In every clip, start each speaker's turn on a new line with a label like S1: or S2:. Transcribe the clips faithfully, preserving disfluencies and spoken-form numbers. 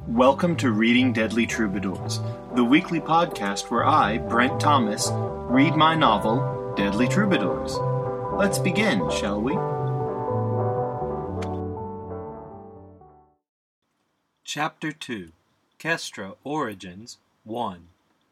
S1: Welcome to Reading Deadly Troubadours, the weekly podcast where I, Brent Thomas, read my novel, Deadly Troubadours. Let's begin, shall we? Chapter two, Kestra Origins one.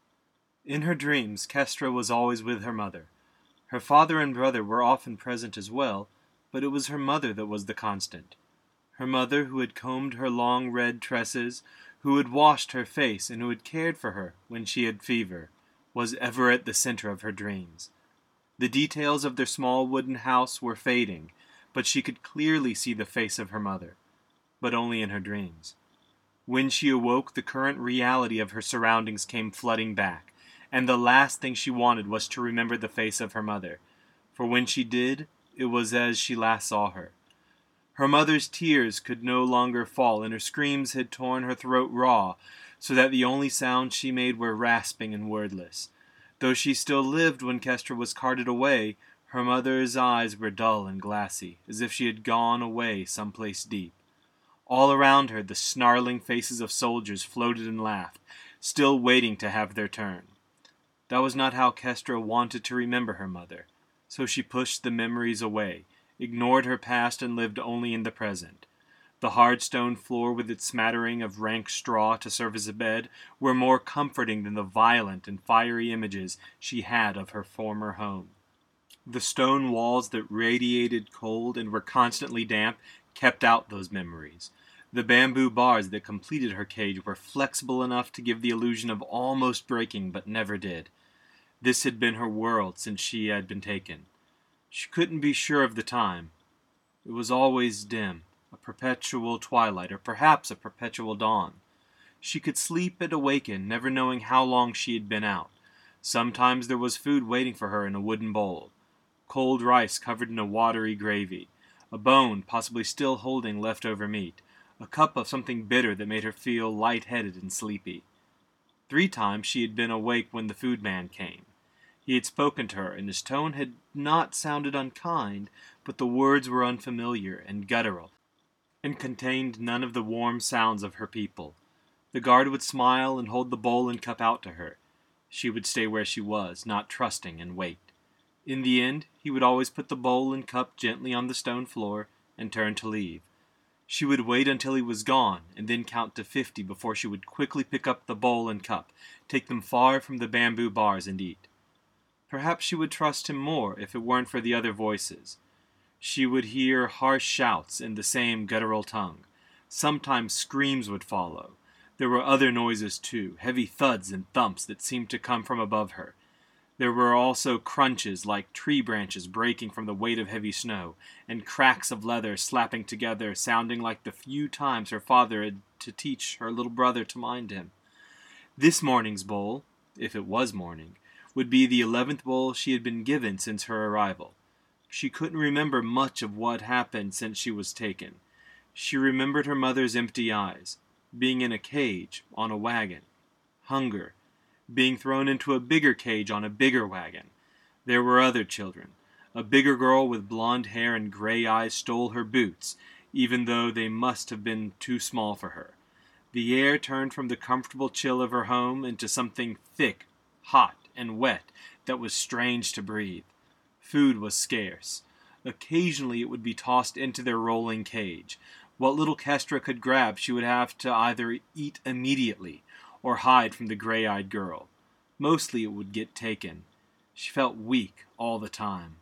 S1: In her dreams, Kestra was always with her mother. Her father and brother were often present as well, but it was her mother that was the constant. Her mother, who had combed her long red tresses, who had washed her face, and who had cared for her when she had fever, was ever at the center of her dreams. The details of their small wooden house were fading, but she could clearly see the face of her mother, but only in her dreams. When she awoke, the current reality of her surroundings came flooding back, and the last thing she wanted was to remember the face of her mother, for when she did, it was as she last saw her. Her mother's tears could no longer fall, and her screams had torn her throat raw, so that the only sounds she made were rasping and wordless. Though she still lived when Kestra was carted away, her mother's eyes were dull and glassy, as if she had gone away someplace deep. All around her, the snarling faces of soldiers floated and laughed, still waiting to have their turn. That was not how Kestra wanted to remember her mother, so she pushed the memories away, ignored her past, and lived only in the present. The hard stone floor with its smattering of rank straw to serve as a bed were more comforting than the violent and fiery images she had of her former home. The stone walls that radiated cold and were constantly damp kept out those memories. The bamboo bars that completed her cage were flexible enough to give the illusion of almost breaking, but never did. This had been her world since she had been taken. She couldn't be sure of the time. It was always dim, a perpetual twilight, or perhaps a perpetual dawn. She could sleep and awaken, never knowing how long she had been out. Sometimes there was food waiting for her in a wooden bowl. Cold rice covered in a watery gravy, a bone possibly still holding leftover meat, a cup of something bitter that made her feel light-headed and sleepy. Three times she had been awake when the food man came. He had spoken to her, and his tone had not sounded unkind, but the words were unfamiliar and guttural, and contained none of the warm sounds of her people. The guard would smile and hold the bowl and cup out to her. She would stay where she was, not trusting, and wait. In the end, he would always put the bowl and cup gently on the stone floor and turn to leave. She would wait until he was gone, and then count to fifty before she would quickly pick up the bowl and cup, take them far from the bamboo bars, and eat. Perhaps she would trust him more if it weren't for the other voices. She would hear harsh shouts in the same guttural tongue. Sometimes screams would follow. There were other noises too, heavy thuds and thumps that seemed to come from above her. There were also crunches like tree branches breaking from the weight of heavy snow, and cracks of leather slapping together, sounding like the few times her father had to teach her little brother to mind him. This morning's bowl, if it was morning, would be the eleventh bowl she had been given since her arrival. She couldn't remember much of what happened since she was taken. She remembered her mother's empty eyes, being in a cage on a wagon, hunger, being thrown into a bigger cage on a bigger wagon. There were other children. A bigger girl with blonde hair and gray eyes stole her boots, even though they must have been too small for her. The air turned from the comfortable chill of her home into something thick, hot, and wet that was strange to breathe. Food was scarce. Occasionally it would be tossed into their rolling cage. What little Kestra could grab she would have to either eat immediately or hide from the gray-eyed girl. Mostly it would get taken. She felt weak all the time.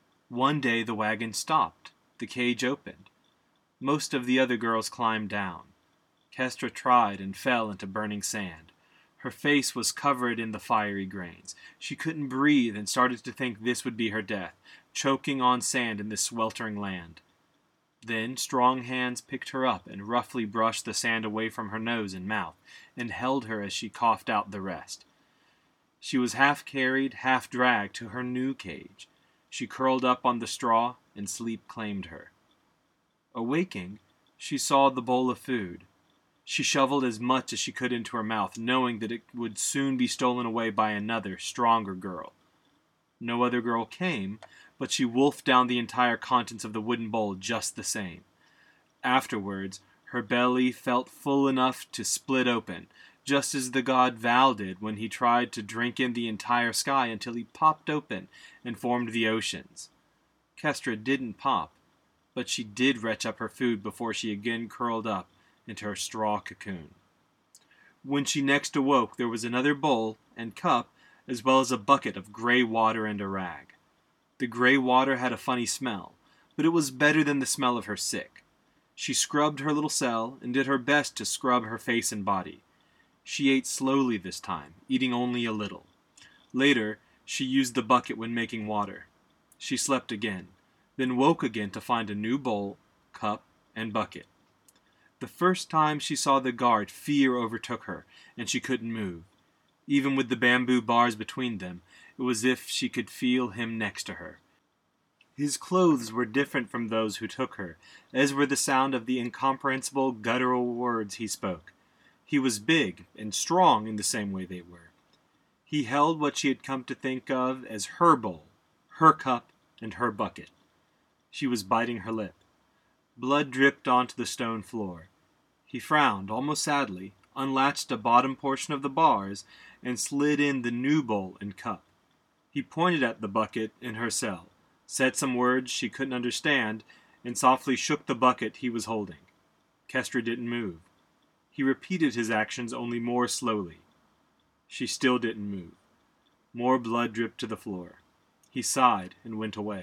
S1: One day the wagon stopped. The cage opened. Most of the other girls climbed down. Kestra tried and fell into burning sand. Her face was covered in the fiery grains. She couldn't breathe and started to think this would be her death, choking on sand in this sweltering land. Then strong hands picked her up and roughly brushed the sand away from her nose and mouth, and held her as she coughed out the rest. She was half carried, half dragged to her new cage. She curled up on the straw, and sleep claimed her. Awaking, she saw the bowl of food. She shoveled as much as she could into her mouth, knowing that it would soon be stolen away by another, stronger girl. No other girl came, but she wolfed down the entire contents of the wooden bowl just the same. Afterwards, Her belly felt full enough to split open, just as the god Val did when he tried to drink in the entire sky until he popped open and formed the oceans. Kestra didn't pop, but she did retch up her food before she again curled up into her straw cocoon. When she next awoke, there was another bowl and cup, as well as a bucket of gray water and a rag. The gray water had a funny smell, but it was better than the smell of her sick. She scrubbed her little cell and did her best to scrub her face and body. She ate slowly this time, eating only a little. Later, she used the bucket when making water. She slept again, then woke again to find a new bowl, cup, and bucket. The first time she saw the guard, fear overtook her, and she couldn't move. Even with the bamboo bars between them, it was as if she could feel him next to her. His clothes were different from those who took her, as were the sound of the incomprehensible guttural words he spoke. He was big and strong in the same way they were. He held what she had come to think of as her bowl, her cup, and her bucket. She was biting her lip. Blood dripped onto the stone floor. He frowned, almost sadly, unlatched a bottom portion of the bars, and slid in the new bowl and cup. He pointed at the bucket in her cell, said some words she couldn't understand, and softly shook the bucket he was holding. Kestra didn't move. He repeated his actions only more slowly. She still didn't move. More blood dripped to the floor. He sighed and went away.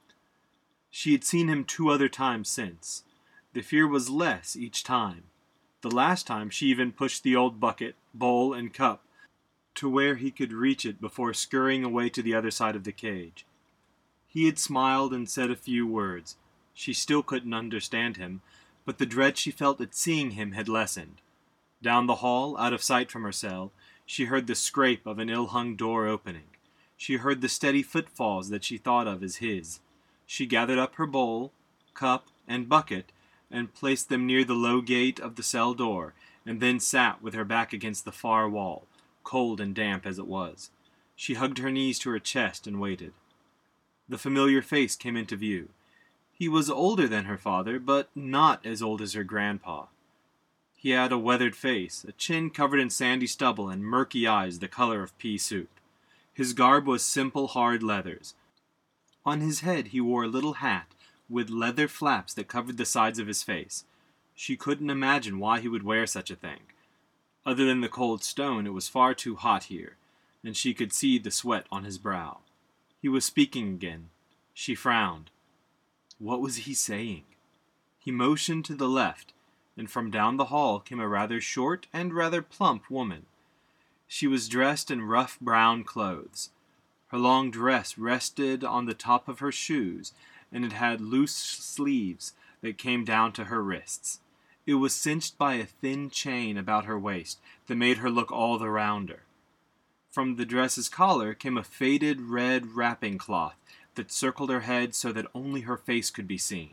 S1: She had seen him two other times since. The fear was less each time. The last time she even pushed the old bucket, bowl, and cup to where he could reach it before scurrying away to the other side of the cage. He had smiled and said a few words. She still couldn't understand him, but the dread she felt at seeing him had lessened. Down the hall, out of sight from her cell, she heard the scrape of an ill-hung door opening. She heard the steady footfalls that she thought of as his. She gathered up her bowl, cup, and bucket, and placed them near the low gate of the cell door, and then sat with her back against the far wall, cold and damp as it was. She hugged her knees to her chest and waited. The familiar face came into view. He was older than her father, but not as old as her grandpa. He had a weathered face, a chin covered in sandy stubble, and murky eyes the color of pea soup. His garb was simple, hard leathers. On his head he wore a little hat with leather flaps that covered the sides of his face. She couldn't imagine why he would wear such a thing. Other than the cold stone, it was far too hot here, and she could see the sweat on his brow. He was speaking again. She frowned. What was he saying? He motioned to the left, and from down the hall came a rather short and rather plump woman. She was dressed in rough brown clothes. Her long dress rested on the top of her shoes, and it had loose sleeves that came down to her wrists. It was cinched by a thin chain about her waist that made her look all the rounder. From the dress's collar came a faded red wrapping cloth that circled her head so that only her face could be seen.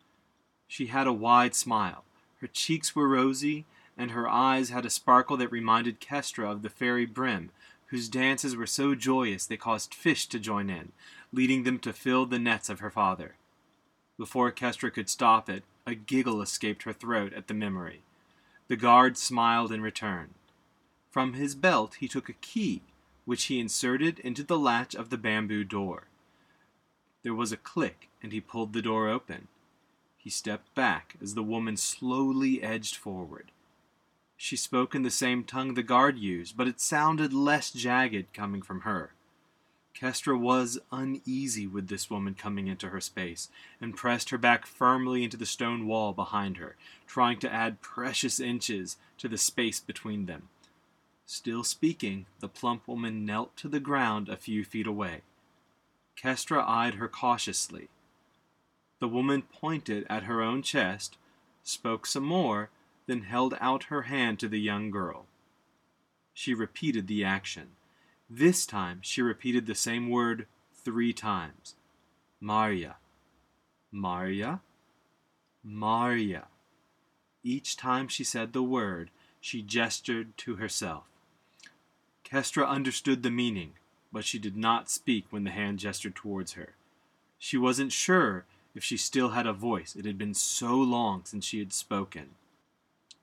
S1: She had a wide smile. Her cheeks were rosy, and her eyes had a sparkle that reminded Kestra of the fairy Brim, whose dances were so joyous they caused fish to join in, leading them to fill the nets of her father. Before Kestra could stop it, a giggle escaped her throat at the memory. The guard smiled in return. From his belt he took a key, which he inserted into the latch of the bamboo door. There was a click, and he pulled the door open. He stepped back as the woman slowly edged forward. She spoke in the same tongue the guard used, but it sounded less jagged coming from her. Kestra was uneasy with this woman coming into her space, and pressed her back firmly into the stone wall behind her, trying to add precious inches to the space between them. Still speaking, the plump woman knelt to the ground a few feet away. Kestra eyed her cautiously. The woman pointed at her own chest, spoke some more, then held out her hand to the young girl. She repeated the action. This time she repeated the same word three times. Marya. Marya. Marya. Each time she said the word, she gestured to herself. Kestra understood the meaning, but she did not speak when the hand gestured towards her. She wasn't sure if she still had a voice. It had been so long since she had spoken.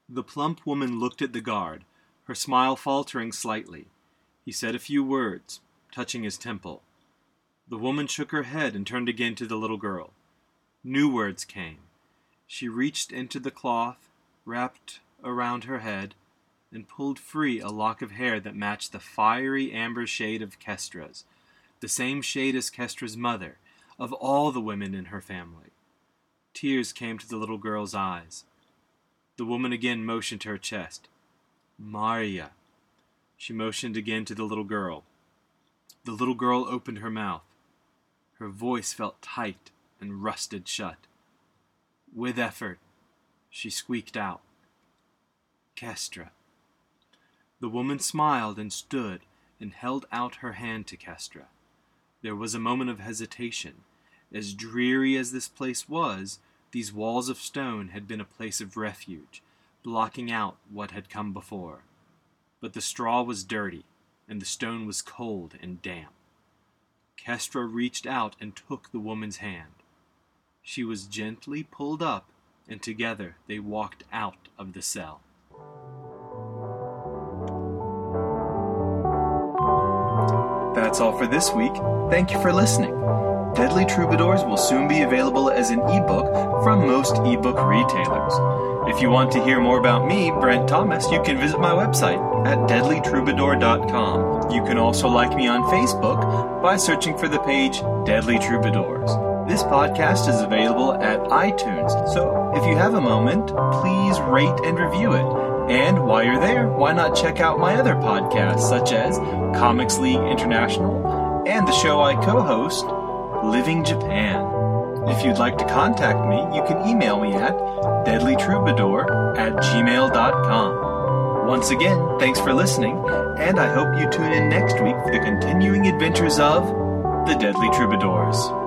S1: The plump woman looked at the guard, her smile faltering slightly. He said a few words, touching his temple. The woman shook her head and turned again to the little girl. New words came. She reached into the cloth, wrapped around her head, and pulled free a lock of hair that matched the fiery amber shade of Kestra's, the same shade as Kestra's mother, of all the women in her family. Tears came to the little girl's eyes. The woman again motioned to her chest. Maria. She motioned again to the little girl. The little girl opened her mouth. Her voice felt tight and rusted shut. With effort, she squeaked out, Kestra. The woman smiled and stood and held out her hand to Kestra. There was a moment of hesitation. As dreary as this place was, these walls of stone had been a place of refuge, blocking out what had come before. But the straw was dirty, and the stone was cold and damp. Kestra reached out and took the woman's hand. She was gently pulled up, and together they walked out of the cell. That's all for this week. Thank you for listening. Deadly Troubadours will soon be available as an ebook from most ebook retailers. If you want to hear more about me, Brent Thomas, you can visit my website at deadly troubadour dot com. You can also like me on Facebook by searching for the page Deadly Troubadours. This podcast is available at iTunes, so if you have a moment, please rate and review it. And while you're there, why not check out my other podcasts, such as Comics League International and the show I co-host, Living Japan. If you'd like to contact me, you can email me at deadly troubadour at gmail dot com. Once again, thanks for listening, and I hope you tune in next week for the continuing adventures of the Deadly Troubadours.